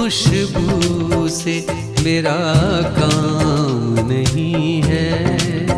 खुशबू से मेरा काम नहीं है।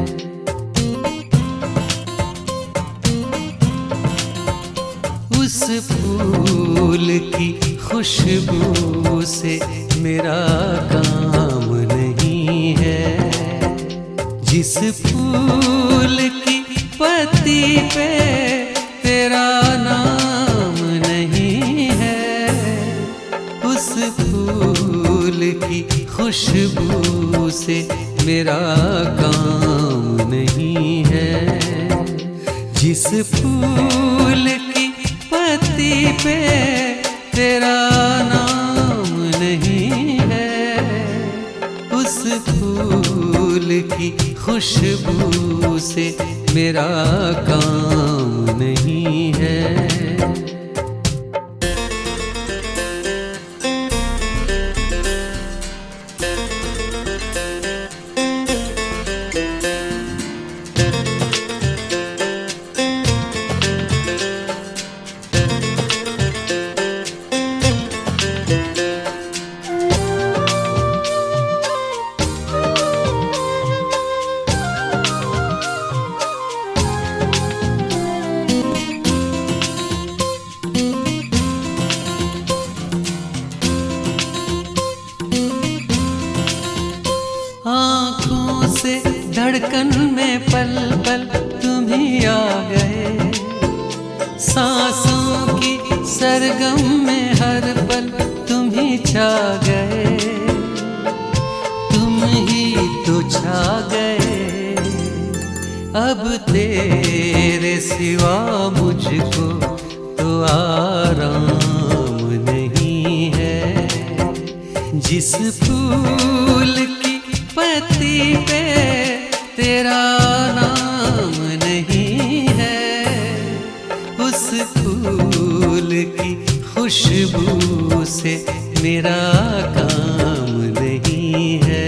उस फूल की खुशबू से मेरा काम नहीं है। जिस फूल की पत्ती पे तेरा नाम नहीं है, उस फूल की खुशबू से मेरा काम नहीं है। जिस फूल की पत्ती पे तेरा नाम नहीं है, उस फूल की खुशबू से मेरा काम नहीं है। आँखों से धड़कन में पल पल तुम ही आ गए। सांसों की सरगम में हर पल तुम ही छा गए। तुम ही तो छा गए। अब तेरे सिवा मुझको तो आराम नहीं है। जिस फूल की पत्ती पे तेरा नाम नहीं है, उस फूल की खुशबू से मेरा काम नहीं है।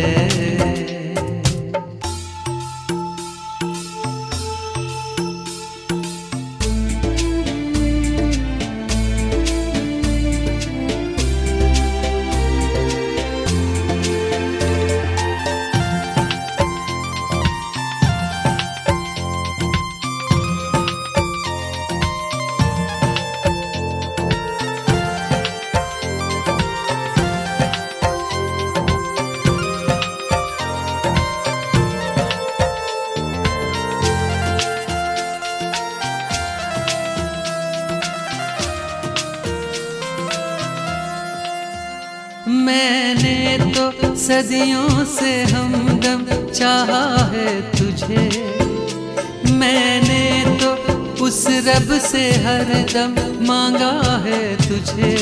मैंने तो सदियों से हमदम चाहा है तुझे। मैंने तो उस रब से हरदम मांगा है तुझे।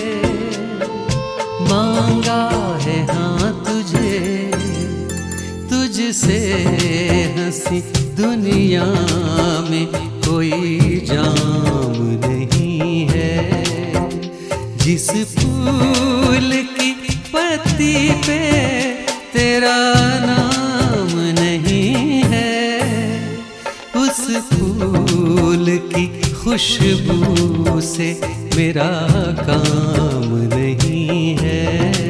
मांगा है हाँ तुझे। तुझसे हंसी दुनिया में कोई जाम नहीं है। जिस फूल की पत्ती पे तेरा नाम नहीं है, उस फूल की खुशबू से मेरा काम नहीं है।